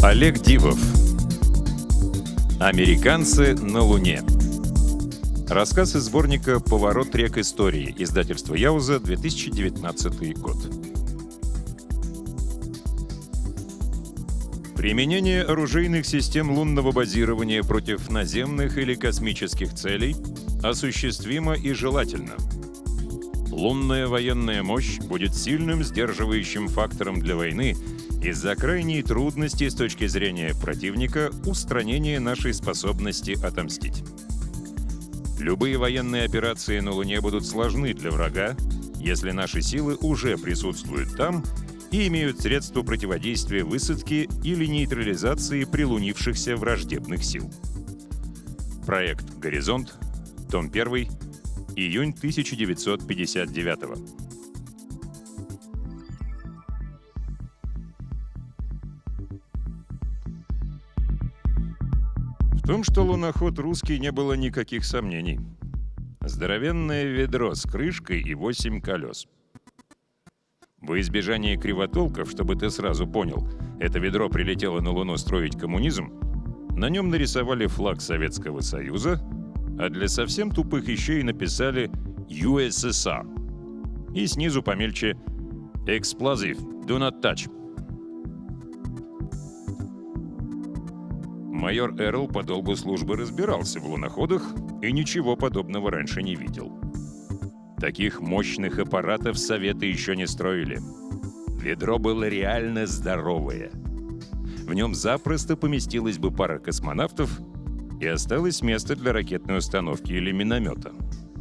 Олег Дивов. Американцы на Луне. Рассказ из сборника «Поворот рек истории», издательство Яуза, 2019 год. Применение оружейных систем лунного базирования против наземных или космических целей осуществимо и желательно. Лунная военная мощь будет сильным сдерживающим фактором для войны из-за крайней трудности с точки зрения противника устранения нашей способности отомстить. Любые военные операции на Луне будут сложны для врага, если наши силы уже присутствуют там и имеют средства противодействия высадке или нейтрализации прилунившихся враждебных сил. Проект «Горизонт», том 1, июнь 1959. В том, что луноход русский, не было никаких сомнений. Здоровенное ведро с крышкой и 8 колес. Во избежание кривотолков, чтобы ты сразу понял, это ведро прилетело на Луну строить коммунизм, на нем нарисовали флаг Советского Союза, а для совсем тупых еще и написали USSR. И снизу помельче «Explosive, do not touch». Майор Эрл по долгу службы разбирался в луноходах и ничего подобного раньше не видел. Таких мощных аппаратов Советы еще не строили. Ведро было реально здоровое. В нем запросто поместилась бы пара космонавтов и осталось место для ракетной установки или миномета.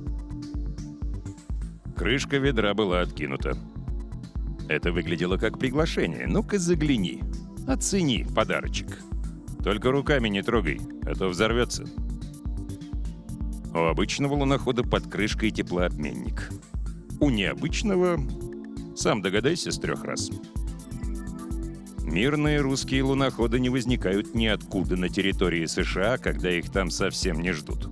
Крышка ведра была откинута. Это выглядело как приглашение. Ну-ка загляни, оцени подарочек. Только руками не трогай, а то взорвется. У обычного лунохода под крышкой теплообменник. У необычного сам догадайся с 3 раз. Мирные русские луноходы не возникают ниоткуда на территории США, когда их там совсем не ждут.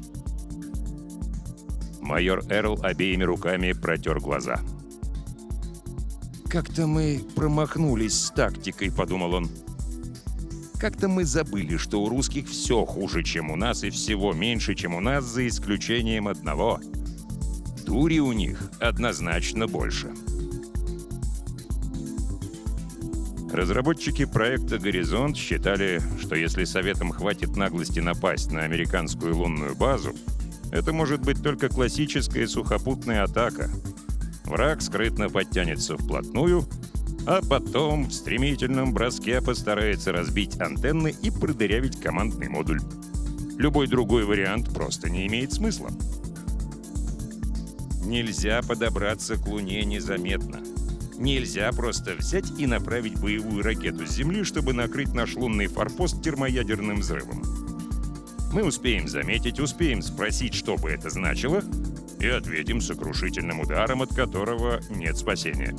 Майор Эрл обеими руками протер глаза. «Как-то мы промахнулись с тактикой», — подумал он. «Как-то мы забыли, что у русских все хуже, чем у нас, и всего меньше, чем у нас, за исключением одного. Дури у них однозначно больше». Разработчики проекта «Горизонт» считали, что если Советам хватит наглости напасть на американскую лунную базу, это может быть только классическая сухопутная атака. Враг скрытно подтянется вплотную, а потом в стремительном броске постарается разбить антенны и продырявить командный модуль. Любой другой вариант просто не имеет смысла. Нельзя подобраться к Луне незаметно. Нельзя просто взять и направить боевую ракету с Земли, чтобы накрыть наш лунный форпост термоядерным взрывом. Мы успеем заметить, успеем спросить, что бы это значило, и ответим сокрушительным ударом, от которого нет спасения.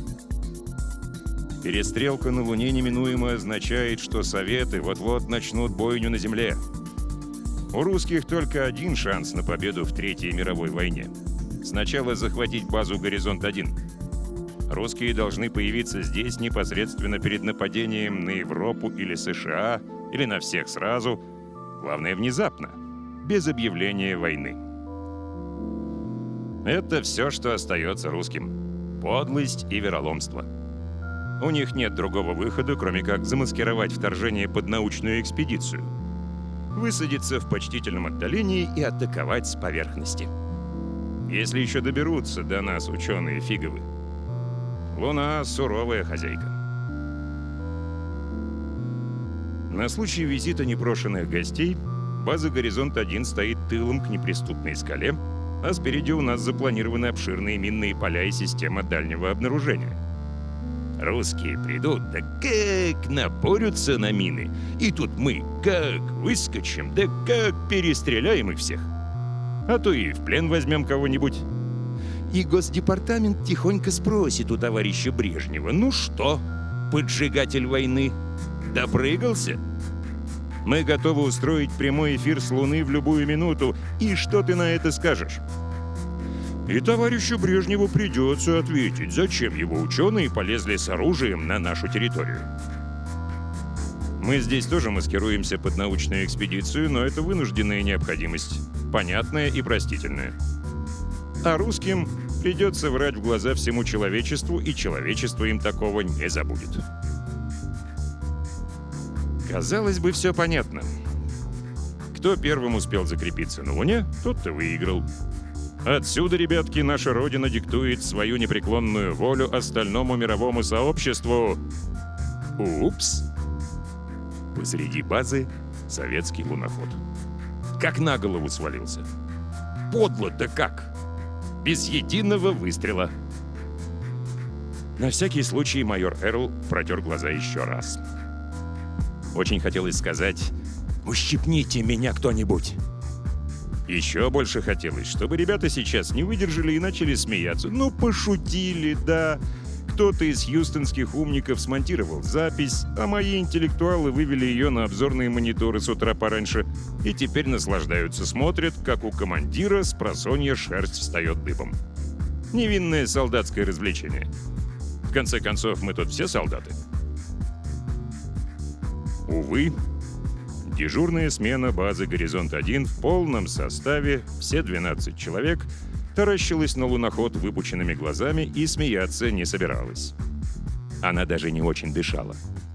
Перестрелка на Луне неминуемо означает, что Советы вот-вот начнут бойню на Земле. У русских только один шанс на победу в Третьей мировой войне. Сначала захватить базу «Горизонт-1». Русские должны появиться здесь непосредственно перед нападением на Европу или США, или на всех сразу. Главное, внезапно, без объявления войны. Это все, что остается русским. Подлость и вероломство. У них нет другого выхода, кроме как замаскировать вторжение под научную экспедицию, высадиться в почтительном отдалении и атаковать с поверхности. Если еще доберутся до нас ученые фиговы. Луна — суровая хозяйка. На случай визита непрошенных гостей база «Горизонт-1» стоит тылом к неприступной скале, а спереди у нас запланированы обширные минные поля и система дальнего обнаружения. Русские придут, да как напорются на мины. И тут мы как выскочим, да как перестреляем их всех. А то и в плен возьмем кого-нибудь. И Госдепартамент тихонько спросит у товарища Брежнева: «Ну что, поджигатель войны, допрыгался? Мы готовы устроить прямой эфир с Луны в любую минуту. И что ты на это скажешь?» И товарищу Брежневу придется ответить, зачем его ученые полезли с оружием на нашу территорию. Мы здесь тоже маскируемся под научную экспедицию, но это вынужденная необходимость, понятная и простительная. А русским придется врать в глаза всему человечеству, и человечество им такого не забудет. Казалось бы, все понятно. Кто первым успел закрепиться на Луне, тот-то выиграл. Отсюда, ребятки, наша Родина диктует свою непреклонную волю остальному мировому сообществу. Упс! Посреди базы советский луноход. Как на голову свалился. Подло-то как! Без единого выстрела. На всякий случай майор Эрл протер глаза еще раз. Очень хотелось сказать: «Ущипните меня кто-нибудь!» Еще больше хотелось, чтобы ребята сейчас не выдержали и начали смеяться. Ну, пошутили, да. Кто-то из хьюстонских умников смонтировал запись, а мои интеллектуалы вывели ее на обзорные мониторы с утра пораньше и теперь наслаждаются, смотрят, как у командира с просонья шерсть встает дыбом. Невинное солдатское развлечение. В конце концов, мы тут все солдаты. Увы, дежурная смена базы «Горизонт-1» в полном составе, все 12 человек, таращилась на луноход выпученными глазами и смеяться не собиралась. Она даже не очень дышала.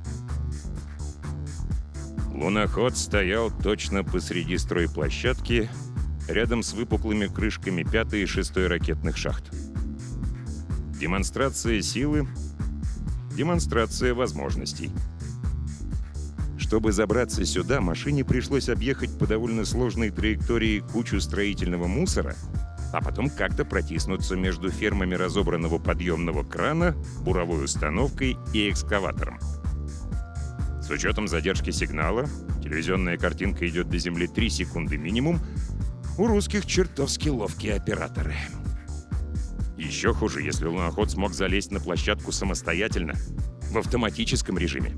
Луноход стоял точно посреди стройплощадки, рядом с выпуклыми крышками 5-й и 6-й ракетных шахт. Демонстрация силы, демонстрация возможностей. Чтобы забраться сюда, машине пришлось объехать по довольно сложной траектории кучу строительного мусора, а потом как-то протиснуться между фермами разобранного подъемного крана, буровой установкой и экскаватором. С учетом задержки сигнала, телевизионная картинка идет до Земли 3 секунды минимум, у русских чертовски ловкие операторы. Еще хуже, если луноход смог залезть на площадку самостоятельно, в автоматическом режиме.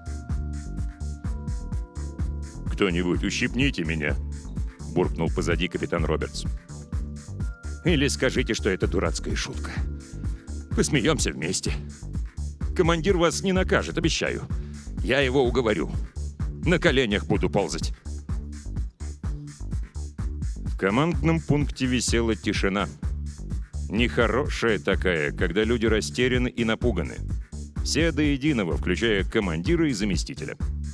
«Кто-нибудь, ущипните меня!» — буркнул позади капитан Робертс. «Или скажите, что это дурацкая шутка. Посмеемся вместе. Командир вас не накажет, обещаю. Я его уговорю. На коленях буду ползать». В командном пункте висела тишина. Нехорошая такая, когда люди растеряны и напуганы. Все до единого, включая командира и заместителя.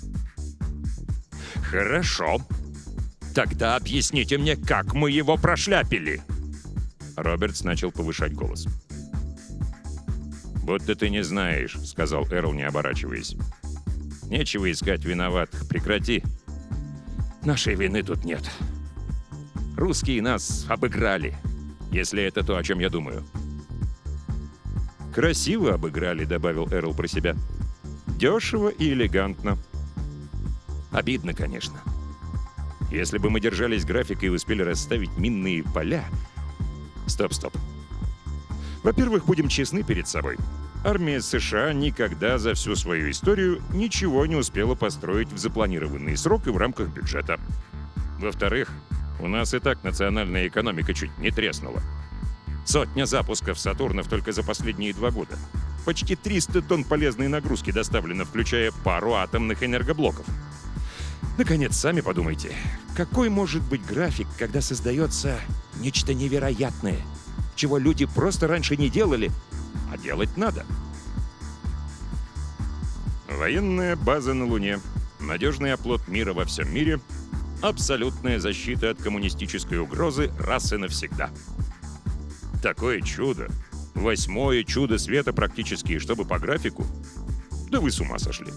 «Хорошо. Тогда объясните мне, как мы его прошляпили!» Робертс начал повышать голос. «Будто ты не знаешь», — сказал Эрл, не оборачиваясь. «Нечего искать виноватых. Прекрати. Нашей вины тут нет. Русские нас обыграли, если это то, о чем я думаю». «Красиво обыграли», — добавил Эрл про себя. «Дешево и элегантно. Обидно, конечно. Если бы мы держались графика и успели расставить минные поля...» Стоп. Во-первых, будем честны перед собой. Армия США никогда за всю свою историю ничего не успела построить в запланированный срок и в рамках бюджета. Во-вторых, у нас и так национальная экономика чуть не треснула. 100 запусков «Сатурнов» только за последние 2 года. Почти 300 тонн полезной нагрузки доставлено, включая пару атомных энергоблоков. Наконец, сами подумайте, какой может быть график, когда создается нечто невероятное, чего люди просто раньше не делали, а делать надо? Военная база на Луне, надежный оплот мира во всем мире, абсолютная защита от коммунистической угрозы раз и навсегда. Такое чудо, 8-е чудо света практически, чтобы по графику, да вы с ума сошли.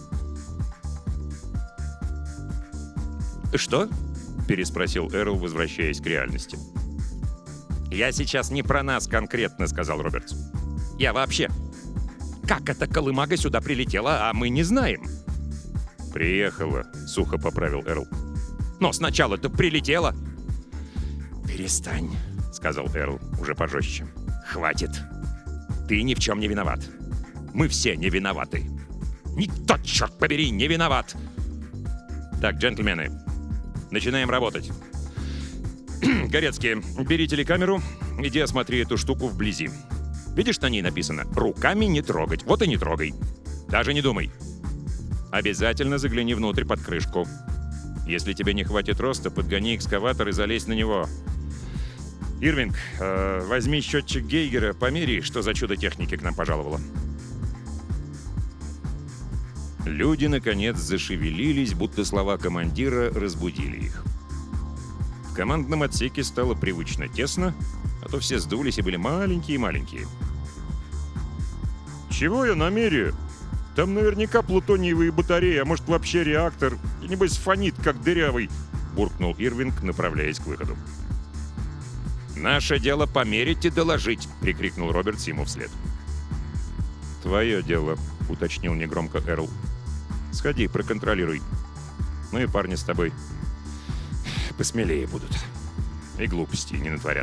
«Что?» — переспросил Эрл, возвращаясь к реальности. «Я сейчас не про нас конкретно», — сказал Робертс. «Я вообще. Как эта колымага сюда прилетела, а мы не знаем?» «Приехала», — сухо поправил Эрл. «Но сначала-то прилетела». «Перестань», — сказал Эрл, уже пожестче. «Хватит. Ты ни в чем не виноват. Мы все не виноваты. Никто, черт побери, не виноват. Так, джентльмены, начинаем работать. Горецкий, бери телекамеру, иди осмотри эту штуку вблизи. Видишь, на ней написано «Руками не трогать». Вот и не трогай. Даже не думай. Обязательно загляни внутрь под крышку. Если тебе не хватит роста, подгони экскаватор и залезь на него. Ирвинг, возьми счетчик Гейгера, помери, что за чудо техники к нам пожаловало. Люди, наконец, зашевелились, будто слова командира разбудили их. В командном отсеке стало привычно тесно, а то все сдулись и были маленькие-маленькие. «Чего я намерю? Там наверняка плутониевые батареи, а может вообще реактор. И небось фонит, как дырявый», — буркнул Ирвинг, направляясь к выходу. «Наше дело померить и доложить», — прикрикнул Робертс ему вслед. «Твое дело», — уточнил негромко Эрл. «Сходи, проконтролируй. Ну и парни с тобой посмелее будут. И глупости не натворят».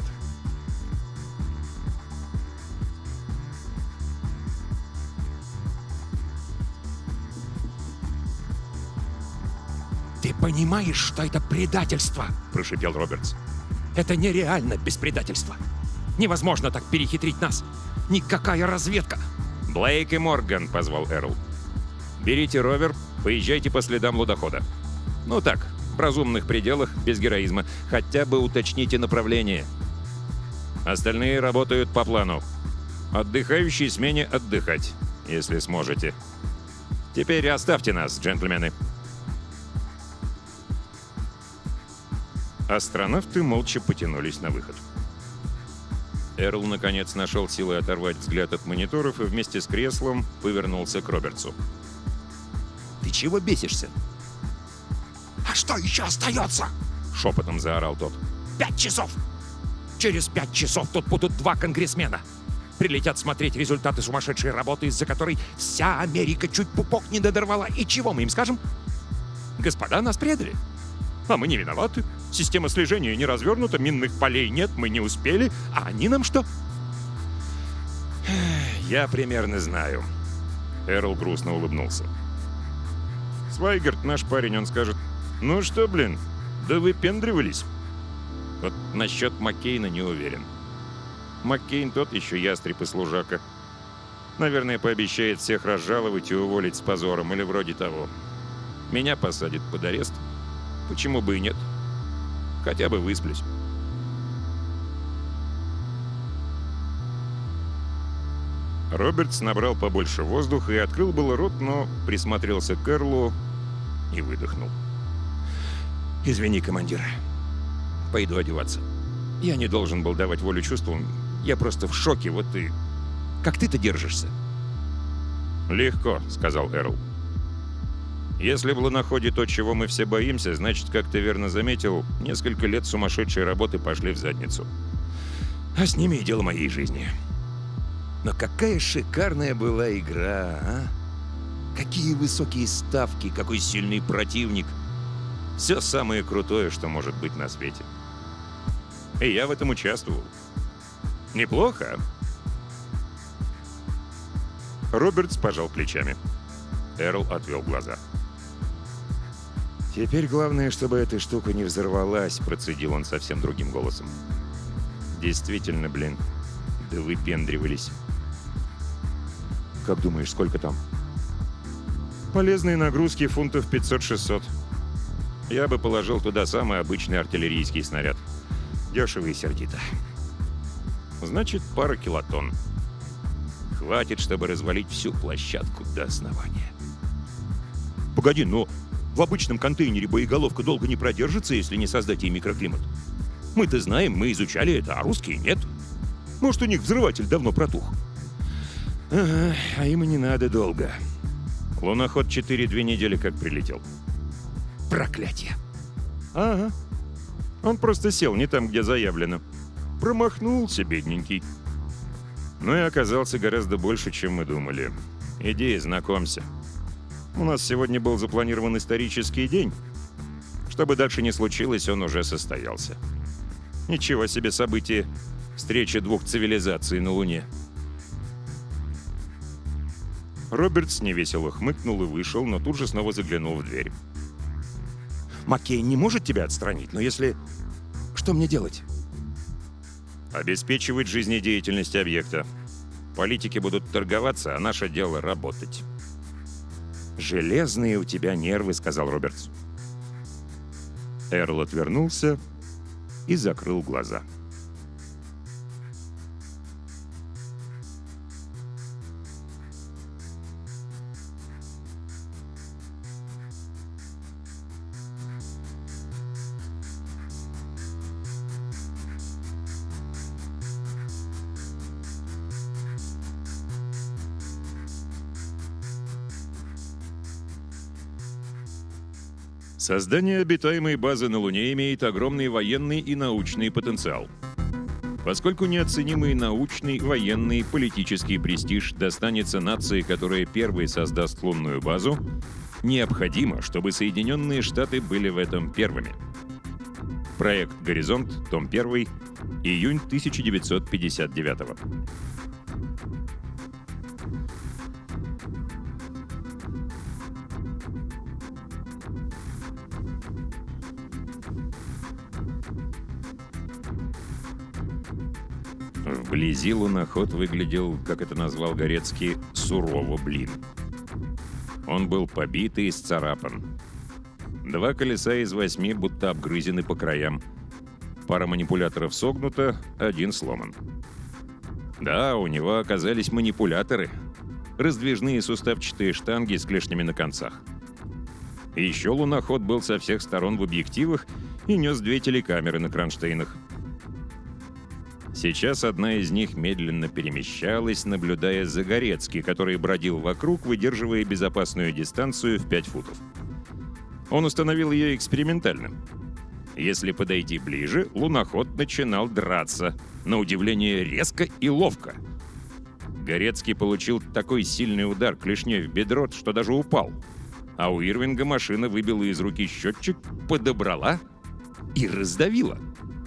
«Ты понимаешь, что это предательство?» – прошипел Робертс. «Это нереально без предательства. Невозможно так перехитрить нас. Никакая разведка!» «Блейк и Морган», — позвал Эрл. «Берите ровер, поезжайте по следам лудохода. Ну так, в разумных пределах, без героизма. Хотя бы уточните направление. Остальные работают по плану. Отдыхающие смене отдыхать, если сможете. Теперь оставьте нас, джентльмены». Астронавты молча потянулись на выход. Эрл, наконец, нашел силы оторвать взгляд от мониторов и вместе с креслом повернулся к Робертсу. «Ты чего бесишься?» «А что еще остается?» — шепотом заорал тот. 5 часов! Через 5 часов тут будут 2 конгрессмена. Прилетят смотреть результаты сумасшедшей работы, из-за которой вся Америка чуть пупок не додорвала. И чего мы им скажем? Господа, нас предали. А мы не виноваты. Система слежения не развернута, минных полей нет, мы не успели. А они нам что? «Я примерно знаю». Эрл грустно улыбнулся. «Свайгард, наш парень, он скажет: ну что, блин, да выпендривались». Вот насчет Маккейна не уверен. Маккейн тот еще ястреб и служака. Наверное, пообещает всех разжаловать и уволить с позором, или вроде того. Меня посадят под арест. Почему бы и нет? Хотя бы высплюсь. Робертс набрал побольше воздуха и открыл было рот, но присмотрелся к Эрлу и выдохнул. «Извини, командир. Пойду одеваться. Я не должен был давать волю чувствам. Я просто в шоке, вот и... Как ты-то держишься?» «Легко», — сказал Эрл. «Если в луноходе то, чего мы все боимся, значит, как ты верно заметил, несколько лет сумасшедшей работы пошли в задницу. А с ними и дело моей жизни». Но какая шикарная была игра, а? Какие высокие ставки, какой сильный противник. Все самое крутое, что может быть на свете. И я в этом участвовал. Неплохо, а? Робертс пожал плечами. Эрл отвел глаза. «Теперь главное, чтобы эта штука не взорвалась», — процедил он совсем другим голосом. «Действительно, блин, да выпендривались». «Как думаешь, сколько там?» «Полезные нагрузки фунтов 500-600. Я бы положил туда самый обычный артиллерийский снаряд. Дешево и сердито. Значит, пара килотонн. Хватит, чтобы развалить всю площадку до основания». «Погоди, но в обычном контейнере боеголовка долго не продержится, если не создать ей микроклимат. Мы-то знаем, мы изучали это, а русские нет. Может, у них взрыватель давно протух». «Ага, а им и не надо долго. Луноход 4 недели как прилетел». Проклятие! «Ага. Он просто сел не там, где заявлено. Промахнулся, бедненький. Но и оказался гораздо больше, чем мы думали. Иди, знакомься. У нас сегодня был запланирован исторический день. Что бы дальше ни случилось, он уже состоялся. Ничего себе событие. Встреча 2 цивилизаций на Луне». Робертс невесело хмыкнул и вышел, но тут же снова заглянул в дверь. Маккейн не может тебя отстранить, но если... Что мне делать? «Обеспечивать жизнедеятельность объекта. Политики будут торговаться, а наше дело — работать». «Железные у тебя нервы», — сказал Робертс. Эрл отвернулся и закрыл глаза. Создание обитаемой базы на Луне имеет огромный военный и научный потенциал. Поскольку неоценимый научный, военный, политический престиж достанется нации, которая первой создаст лунную базу, необходимо, чтобы Соединенные Штаты были в этом первыми. Проект «Горизонт», том 1, июнь 1959. Вблизи луноход выглядел, как это назвал Горецкий, сурово, блин. Он был побит и исцарапан. 2 колеса из 8 будто обгрызены по краям. Пара манипуляторов согнута, 1 сломан. Да, у него оказались манипуляторы. Раздвижные суставчатые штанги с клешнями на концах. И еще луноход был со всех сторон в объективах и нес 2 телекамеры на кронштейнах. Сейчас одна из них медленно перемещалась, наблюдая за Горецки, который бродил вокруг, выдерживая безопасную дистанцию в 5 футов. Он установил ее экспериментально. Если подойти ближе, луноход начинал драться, на удивление резко и ловко. Горецкий получил такой сильный удар клешней в бедро, что даже упал. А у Ирвинга машина выбила из руки счетчик, подобрала и раздавила.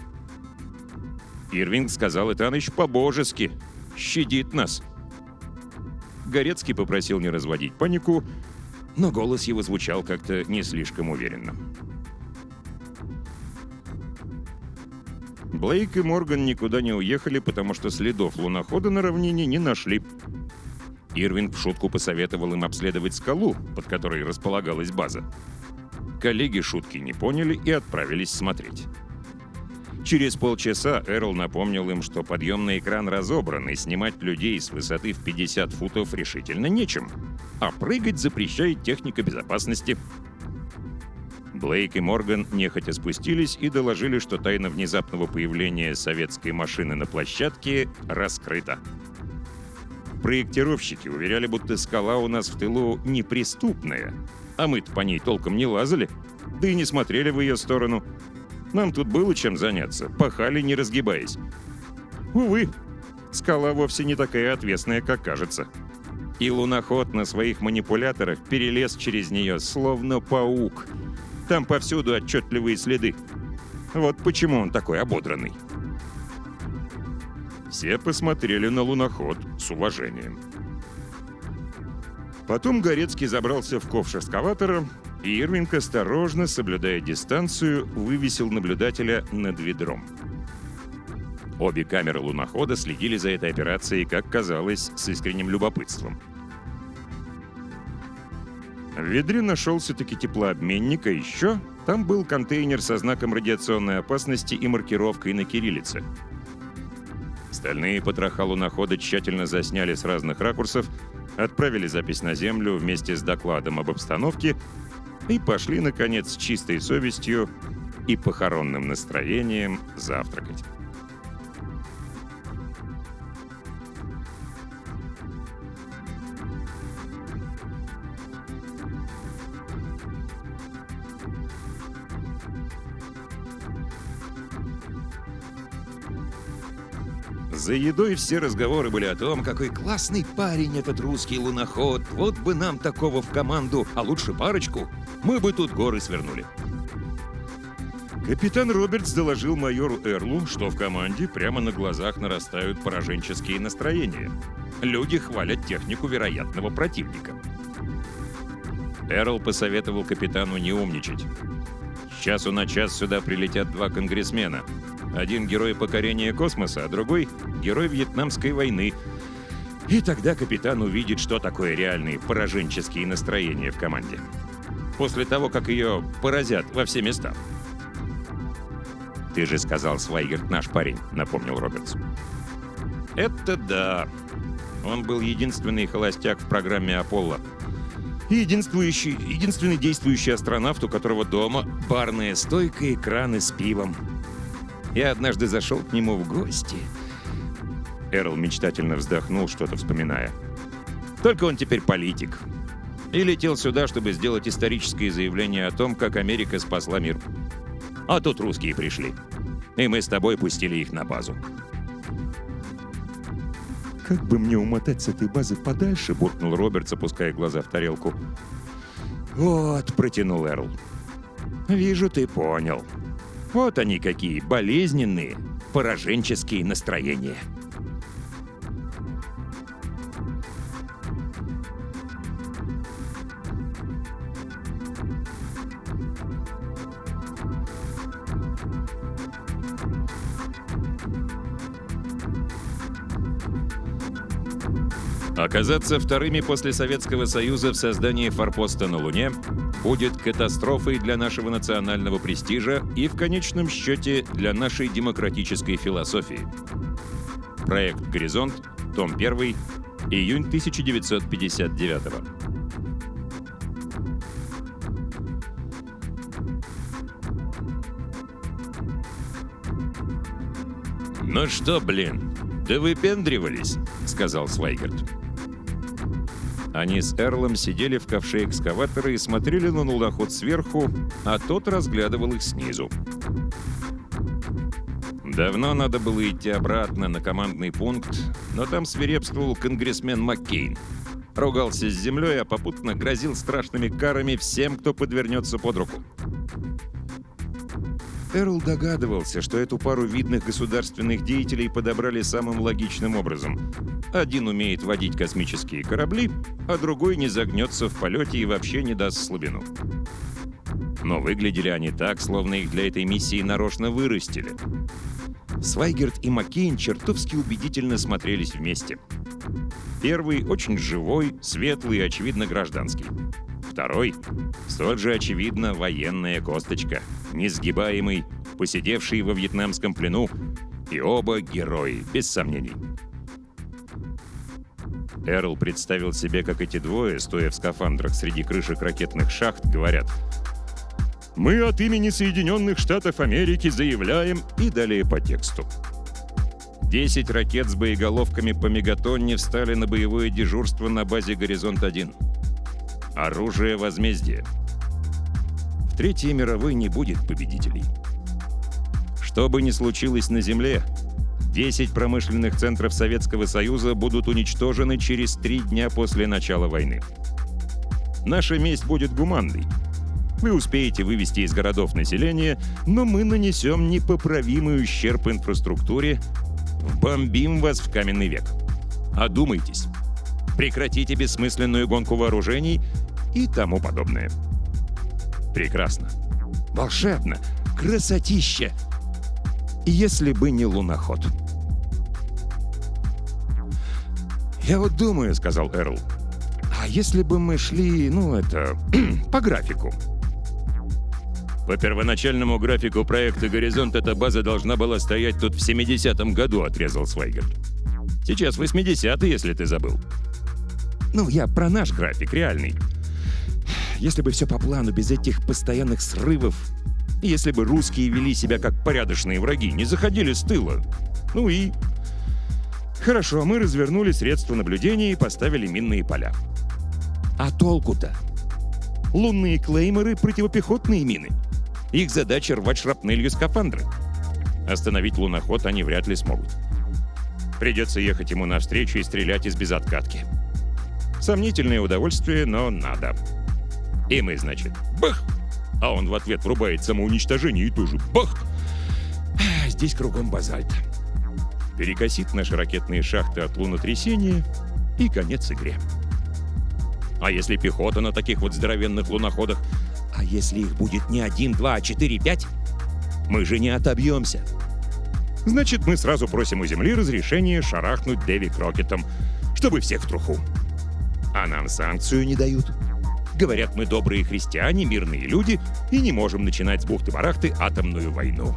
Ирвинг сказал, Итаныч по-божески, щадит нас. Горецкий попросил не разводить панику, но голос его звучал как-то не слишком уверенно. Блейк и Морган никуда не уехали, потому что следов лунохода на равнине не нашли. Ирвинг в шутку посоветовал им обследовать скалу, под которой располагалась база. Коллеги шутки не поняли и отправились смотреть. Через полчаса Эрл напомнил им, что подъемный экран разобран, и снимать людей с высоты в 50 футов решительно нечем, а прыгать запрещает техника безопасности. Блейк и Морган нехотя спустились и доложили, что тайна внезапного появления советской машины на площадке раскрыта. Проектировщики уверяли, будто скала у нас в тылу неприступная, а мы-то по ней толком не лазали, да и не смотрели в ее сторону. Нам тут было чем заняться, пахали не разгибаясь. Увы, скала вовсе не такая отвесная, как кажется. И луноход на своих манипуляторах перелез через нее, словно паук. Там повсюду отчетливые следы. Вот почему он такой ободранный. Все посмотрели на луноход с уважением. Потом Горецкий забрался в ковш экскаватора, и Ирвинг, осторожно, соблюдая дистанцию, вывесил наблюдателя над ведром. Обе камеры лунохода следили за этой операцией, как казалось, с искренним любопытством. В ведре нашелся-таки теплообменник, а еще там был контейнер со знаком радиационной опасности и маркировкой на кириллице. Стальные потроха лунохода тщательно засняли с разных ракурсов, отправили запись на Землю вместе с докладом об обстановке и пошли, наконец, с чистой совестью и похоронным настроением завтракать. За едой все разговоры были о том, какой классный парень этот русский луноход. Вот бы нам такого в команду, а лучше парочку. Мы бы тут горы свернули. Капитан Робертс доложил майору Эрлу, что в команде прямо на глазах нарастают пораженческие настроения. Люди хвалят технику вероятного противника. Эрл посоветовал капитану не умничать. С часу на час сюда прилетят 2 конгрессмена. Один герой покорения космоса, а другой — герой Вьетнамской войны. И тогда капитан увидит, что такое реальные пораженческие настроения в команде. После того, как ее поразят во все места. «Ты же сказал, Свайгерт наш парень», — напомнил Робертс. «Это да. Он был единственный холостяк в программе «Аполло». И единственный действующий астронавт, у которого дома барная стойка и краны с пивом. Я однажды зашел к нему в гости». Эрл мечтательно вздохнул, что-то вспоминая. «Только он теперь политик. И летел сюда, чтобы сделать историческое заявление о том, как Америка спасла мир. А тут русские пришли. И мы с тобой пустили их на базу». «Как бы мне умотать с этой базы подальше?» — буркнул Робертс, опуская глаза в тарелку. «Вот», — протянул Эрл. «Вижу, ты понял. Вот они какие болезненные, пораженческие настроения». Оказаться вторыми после Советского Союза в создании форпоста на Луне будет катастрофой для нашего национального престижа и, в конечном счете, для нашей демократической философии. Проект «Горизонт», том 1, июнь 1959. «Ну что, блин, да выпендривались», — сказал Свайгерт. Они с Эрлом сидели в ковше экскаватора и смотрели на луноход сверху, а тот разглядывал их снизу. Давно надо было идти обратно на командный пункт, но там свирепствовал конгрессмен Маккейн. Ругался с землей, а попутно грозил страшными карами всем, кто подвернется под руку. Эрл догадывался, что эту пару видных государственных деятелей подобрали самым логичным образом. Один умеет водить космические корабли, а другой не загнется в полете и вообще не даст слабину. Но выглядели они так, словно их для этой миссии нарочно вырастили. Свайгерт и Маккейн чертовски убедительно смотрелись вместе. Первый очень живой, светлый и, очевидно, гражданский. Второй — столь же очевидно военная косточка, несгибаемый, посидевший во вьетнамском плену, и оба герои, без сомнений. Эрл представил себе, как эти двое, стоя в скафандрах среди крышек ракетных шахт, говорят: «Мы от имени Соединенных Штатов Америки заявляем», и далее по тексту. 10 ракет с боеголовками по мегатонне встали на боевое дежурство на базе «Горизонт-1». Оружие возмездия. В Третьей мировой не будет победителей. Что бы ни случилось на Земле, 10 промышленных центров Советского Союза будут уничтожены через 3 дня после начала войны. Наша месть будет гуманной. Вы успеете вывести из городов население, но мы нанесем непоправимый ущерб инфраструктуре, вбомбим вас в каменный век. Одумайтесь. Прекратите бессмысленную гонку вооружений и тому подобное. Прекрасно. Волшебно. Красотища. Если бы не луноход. «Я вот думаю», — сказал Эрл, «а если бы мы шли, по графику?» «По первоначальному графику проекта «Горизонт» эта база должна была стоять тут в 70-м году», — отрезал Свайгерт. «Сейчас 80-й, если ты забыл». Я про наш график, реальный. Если бы все по плану, без этих постоянных срывов. Если бы русские вели себя как порядочные враги, не заходили с тыла. Хорошо, мы развернули средства наблюдения и поставили минные поля. А толку-то? Лунные клейморы — противопехотные мины. Их задача — рвать шрапнелью скафандры. Остановить луноход они вряд ли смогут. Придется ехать ему навстречу и стрелять из безоткатки. Сомнительное удовольствие, но надо. И мы, значит, бах! А он в ответ врубает самоуничтожение и тоже бах! Здесь кругом базальт. Перекосит наши ракетные шахты от лунотрясения, и конец игре. А если пехота на таких вот здоровенных луноходах? А если их будет не 1, 2, а 4, 5? Мы же не отобьемся. Значит, мы сразу просим у Земли разрешения шарахнуть Дэви Крокетом, чтобы всех в труху. А нам санкцию не дают. Говорят, мы добрые христиане, мирные люди и не можем начинать с бухты-барахты атомную войну.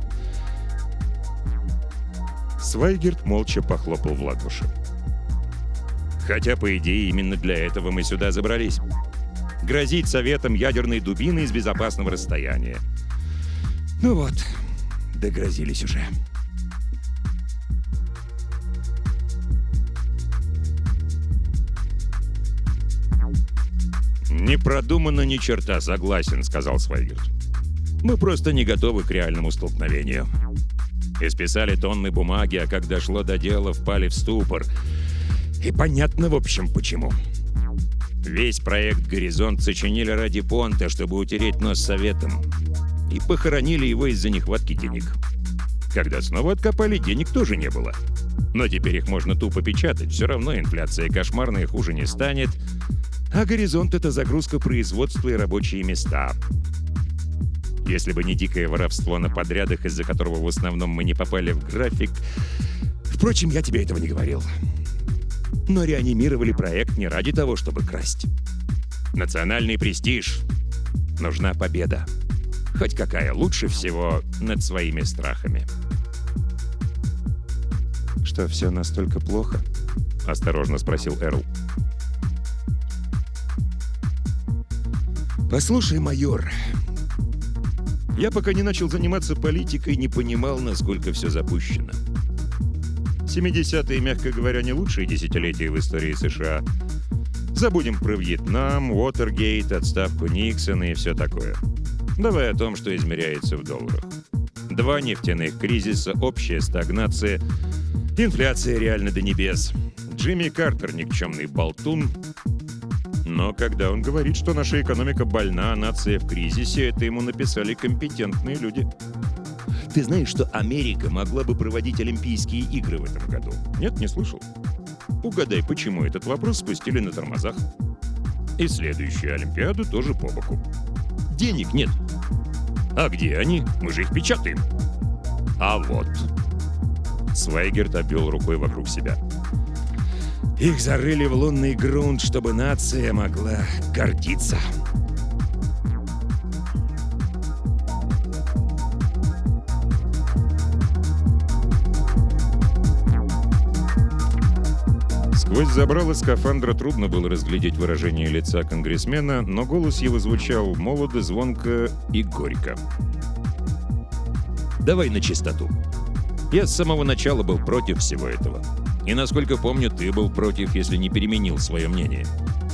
Свайгерт молча похлопал в ладоши. Хотя, по идее, именно для этого мы сюда забрались. Грозить советом ядерной дубиной с безопасного расстояния. Ну вот, догрозились уже. «Не продумано ни черта, согласен», — сказал Свайгерт. «Мы просто не готовы к реальному столкновению. Исписали тонны бумаги, а когда шло до дела, впали в ступор. И понятно, в общем, почему. Весь проект «Горизонт» сочинили ради понта, чтобы утереть нос советом. И похоронили его из-за нехватки денег. Когда снова откопали, денег тоже не было. Но теперь их можно тупо печатать, все равно инфляция кошмарная, хуже не станет. А «Горизонт» — это загрузка производства и рабочие места. Если бы не дикое воровство на подрядах, из-за которого в основном мы не попали в график... Впрочем, я тебе этого не говорил. Но реанимировали проект не ради того, чтобы красть. Национальный престиж. Нужна победа. Хоть какая, лучше всего над своими страхами. «Что, все настолько плохо?» — осторожно спросил Эрл. «Послушай, майор, я пока не начал заниматься политикой, не понимал, насколько все запущено. 70-е, мягко говоря, не лучшие десятилетия в истории США. Забудем про Вьетнам, Уотергейт, отставку Никсона и все такое. Давай о том, что измеряется в долларах. 2 нефтяных кризиса, общая стагнация, инфляция реально до небес. Джимми Картер — никчемный болтун. Но когда он говорит, что наша экономика больна, а нация в кризисе, это ему написали компетентные люди. Ты знаешь, что Америка могла бы проводить Олимпийские игры в этом году? Нет, не слышал? Угадай, почему этот вопрос спустили на тормозах? И следующую Олимпиаду тоже по боку. Денег нет. А где они? Мы же их печатаем. А вот. Свайгерт обвел рукой вокруг себя. Их зарыли в лунный грунт, чтобы нация могла гордиться. Сквозь забрало скафандра трудно было разглядеть выражение лица конгрессмена, но голос его звучал молодо, звонко и горько. «Давай на чистоту. Я с самого начала был против всего этого. И, насколько помню, ты был против, если не переменил свое мнение».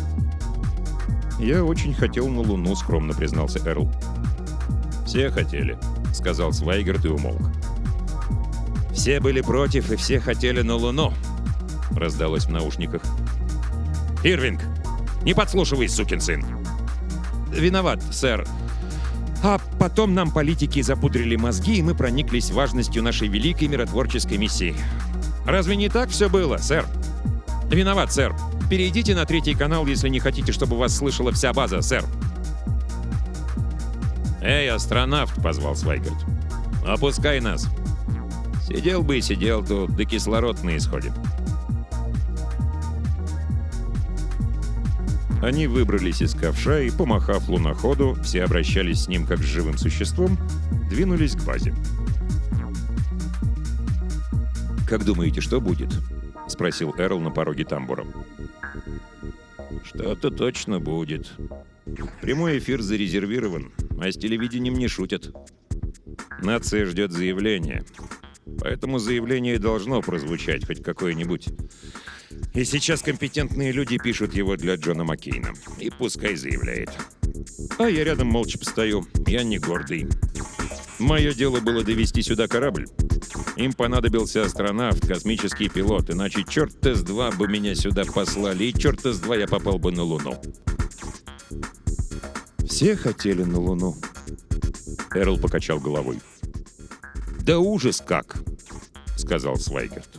«Я очень хотел на Луну», — скромно признался Эрл. «Все хотели», — сказал Свайгерт и умолк. «Все были против, и все хотели на Луну», — раздалось в наушниках. «Ирвинг, не подслушивай, сукин сын!» «Виноват, сэр. А потом нам политики запудрили мозги, и мы прониклись важностью нашей великой миротворческой миссии. Разве не так все было, сэр? Виноват, сэр. Перейдите на 3-й канал, если не хотите, чтобы вас слышала вся база, сэр». «Эй, астронавт!» — позвал Свайгерт. «Опускай нас. Сидел бы и сидел тут, да кислород на исходе». Они выбрались из ковша и, помахав луноходу, все обращались с ним как с живым существом, двинулись к базе. «Как думаете, что будет?» — спросил Эрл на пороге тамбура. «Что-то точно будет. Прямой эфир зарезервирован, а с телевидением не шутят. Нация ждет заявления, поэтому заявление должно прозвучать хоть какое-нибудь. И сейчас компетентные люди пишут его для Джона Маккейна. И пускай заявляет. А я рядом молча постою. Я не гордый. Мое дело было довести сюда корабль. Им понадобился астронавт, космический пилот, иначе черт-то с два бы меня сюда послали, и черт-то с два я попал бы на Луну». «Все хотели на Луну», — Эрл покачал головой. «Да ужас как», — сказал Свайгерт.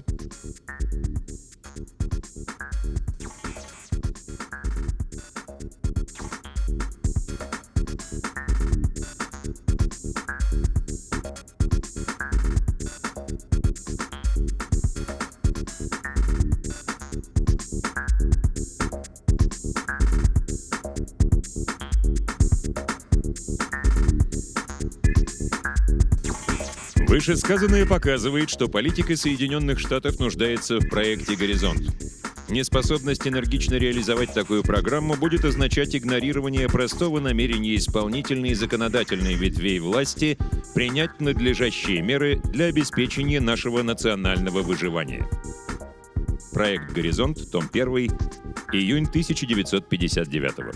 Вышесказанное показывает, что политика Соединенных Штатов нуждается в проекте «Горизонт». Неспособность энергично реализовать такую программу будет означать игнорирование простого намерения исполнительной и законодательной ветвей власти принять надлежащие меры для обеспечения нашего национального выживания. Проект «Горизонт», том 1, июнь 1959.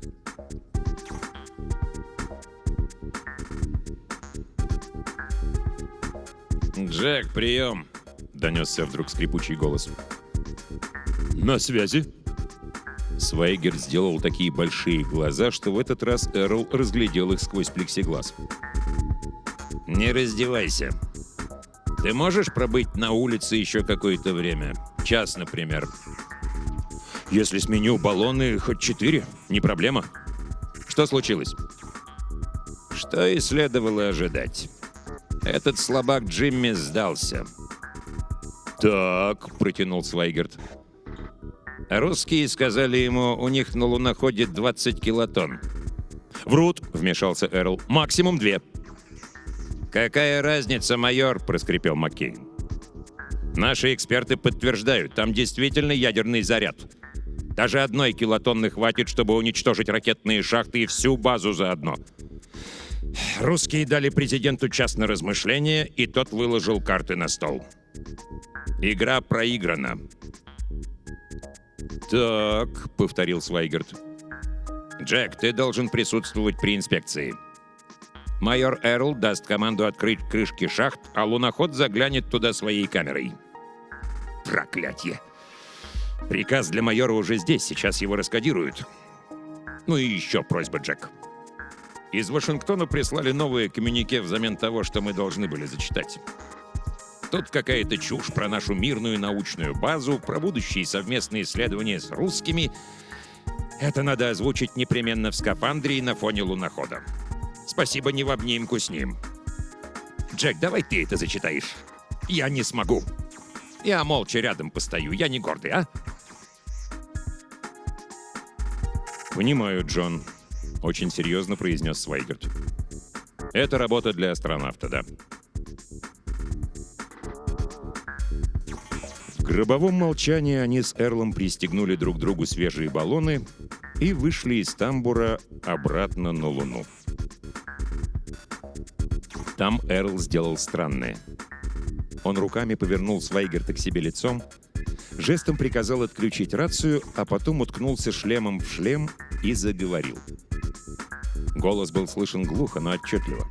«Джек, прием!» — донесся вдруг скрипучий голос. «На связи?» Свайгерт сделал такие большие глаза, что в этот раз Эрл разглядел их сквозь плексиглаз. «Не раздевайся. Ты можешь пробыть на улице еще какое-то время? Час, например?» «Если сменю баллоны хоть 4, не проблема. Что случилось?» «Что и следовало ожидать. Этот слабак Джимми сдался». «Так», — протянул Свайгерт. «Русские сказали ему, у них на луноходе 20 килотонн». «Врут», — вмешался Эрл. «Максимум 2». «Какая разница, майор?» — проскрипел Маккейн. «Наши эксперты подтверждают, там действительно ядерный заряд. Даже 1 килотонны хватит, чтобы уничтожить ракетные шахты и всю базу заодно. Русские дали президенту час на размышление, и тот выложил карты на стол. Игра проиграна». «Так», — повторил Свайгерт. «Джек, ты должен присутствовать при инспекции. Майор Эрл даст команду открыть крышки шахт, а луноход заглянет туда своей камерой». «Проклятье! Приказ для майора уже здесь, сейчас его раскодируют. Ну и еще просьба, Джек. Из Вашингтона прислали новые коммюнике взамен того, что мы должны были зачитать. Тут какая-то чушь про нашу мирную научную базу, про будущие совместные исследования с русскими. Это надо озвучить непременно в скафандре и на фоне лунохода. Спасибо, не в обнимку с ним. Джек, давай ты это зачитаешь. Я не смогу. Я молча рядом постою, я не гордый, а?» «Понимаю, Джон», — очень серьезно произнес Свайгерт. «Это работа для астронавта, да». В гробовом молчании они с Эрлом пристегнули друг другу свежие баллоны и вышли из тамбура обратно на Луну. Там Эрл сделал странное. Он руками повернул Свайгерта к себе лицом, жестом приказал отключить рацию, а потом уткнулся шлемом в шлем и заговорил. Голос был слышен глухо, но отчетливо.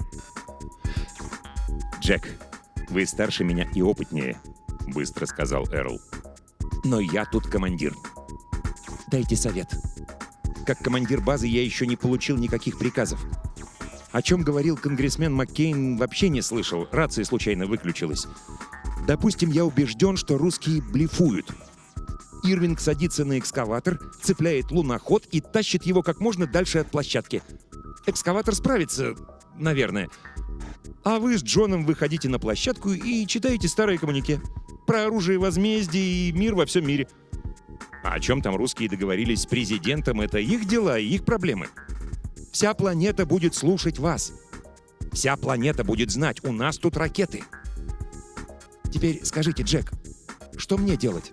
«Джек, вы старше меня и опытнее», — быстро сказал Эрл. «Но я тут командир. Дайте совет. Как командир базы я еще не получил никаких приказов. О чем говорил конгрессмен Маккейн, вообще не слышал, рация случайно выключилась. Допустим, я убежден, что русские блефуют. Ирвинг садится на экскаватор, цепляет луноход и тащит его как можно дальше от площадки. Экскаватор справится, наверное. А вы с Джоном выходите на площадку и читаете старые коммюнике. Про оружие возмездия и мир во всем мире. А о чем там русские договорились с президентом, это их дела и их проблемы. Вся планета будет слушать вас. Вся планета будет знать, у нас тут ракеты. Теперь скажите, Джек, что мне делать?»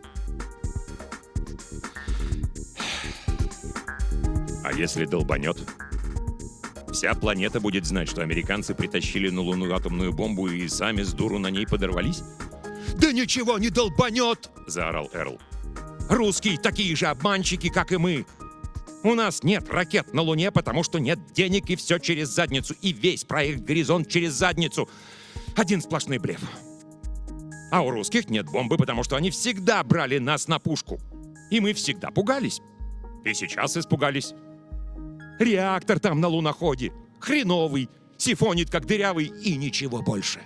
«А если долбанет? Вся планета будет знать, что американцы притащили на Луну атомную бомбу и сами с дуру на ней подорвались?» «Да ничего не долбанет!» — заорал Эрл. «Русские такие же обманщики, как и мы. У нас нет ракет на Луне, потому что нет денег, и все через задницу. И весь проект «Горизонт» через задницу. Один сплошной блеф. А у русских нет бомбы, потому что они всегда брали нас на пушку. И мы всегда пугались. И сейчас испугались. Реактор там на луноходе. Хреновый. Сифонит, как дырявый. И ничего больше.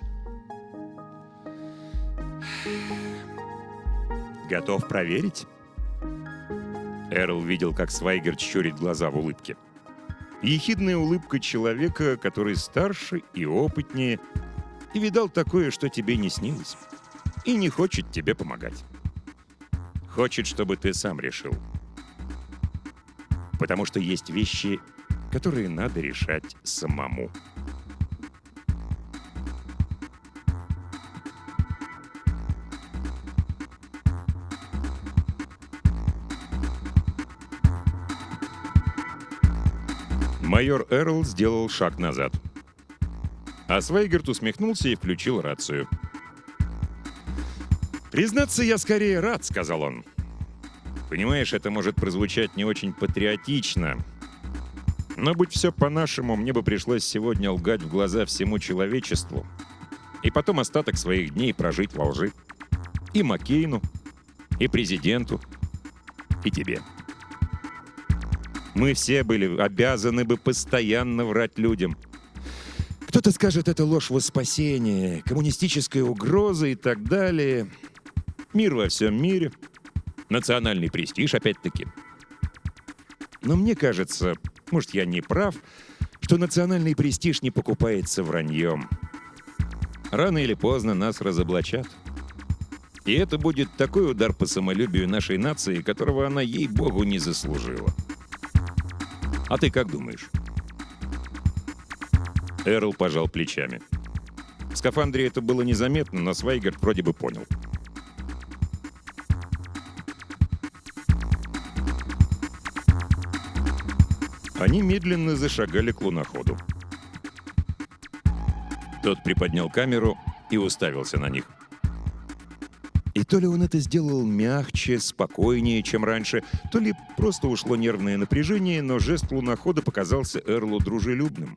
Готов проверить?» Эрл видел, как Свайгерт щурит глаза в улыбке. Ехидная улыбка человека, который старше и опытнее, и видал такое, что тебе не снилось, и не хочет тебе помогать. хочет, чтобы ты сам решил. Потому что есть вещи, которые надо решать самому. Майор Эрл сделал шаг назад. А Свейгард усмехнулся и включил рацию. «Признаться, я скорее рад», — сказал он. «Понимаешь, это может прозвучать не очень патриотично. Но будь все по-нашему, мне бы пришлось сегодня лгать в глаза всему человечеству и потом остаток своих дней прожить во лжи. И Маккейну, и президенту, и тебе. Мы все были обязаны бы постоянно врать людям. Кто-то скажет, это ложь во спасение, коммунистическая угроза и так далее. Мир во всем мире. Национальный престиж, опять-таки. Но мне кажется, может, я не прав, что национальный престиж не покупается враньем. Рано или поздно нас разоблачат. И это будет такой удар по самолюбию нашей нации, которого она, ей-богу, не заслужила. А ты как думаешь?» Эрл пожал плечами. В скафандре это было незаметно, но Свейгард вроде бы понял. Они медленно зашагали к луноходу. Тот приподнял камеру и уставился на них. И то ли он это сделал мягче, спокойнее, чем раньше, то ли просто ушло нервное напряжение, но жест лунохода показался Эрлу дружелюбным.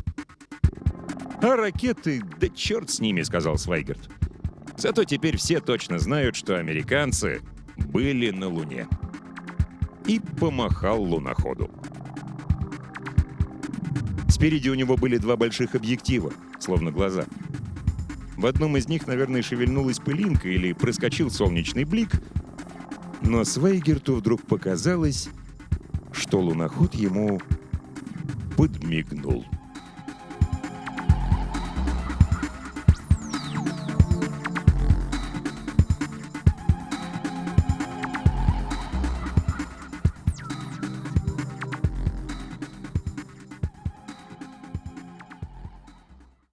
«А ракеты, да черт с ними», — сказал Свейгард. «Зато теперь все точно знают, что американцы были на Луне». И помахал луноходу. Спереди у него были два больших объектива, словно глаза. В одном из них, наверное, шевельнулась пылинка или проскочил солнечный блик, но Свейгерту вдруг показалось, что луноход ему подмигнул.